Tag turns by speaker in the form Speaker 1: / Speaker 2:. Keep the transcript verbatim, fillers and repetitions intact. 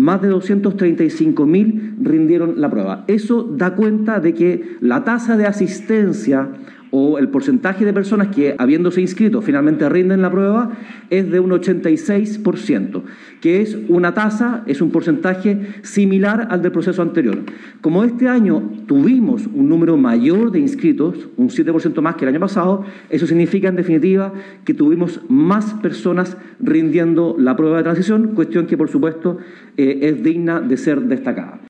Speaker 1: más de doscientos treinta y cinco mil rindieron la prueba. Eso da cuenta de que la tasa de asistencia o el porcentaje de personas que, habiéndose inscrito, finalmente rinden la prueba, es de un ochenta y seis por ciento, que es una tasa, es un porcentaje similar al del proceso anterior. Como este año tuvimos un número mayor de inscritos, un siete por ciento más que el año pasado, eso significa, en definitiva, que tuvimos más personas rindiendo la prueba de transición, cuestión que, por supuesto, eh, es digna de ser destacada.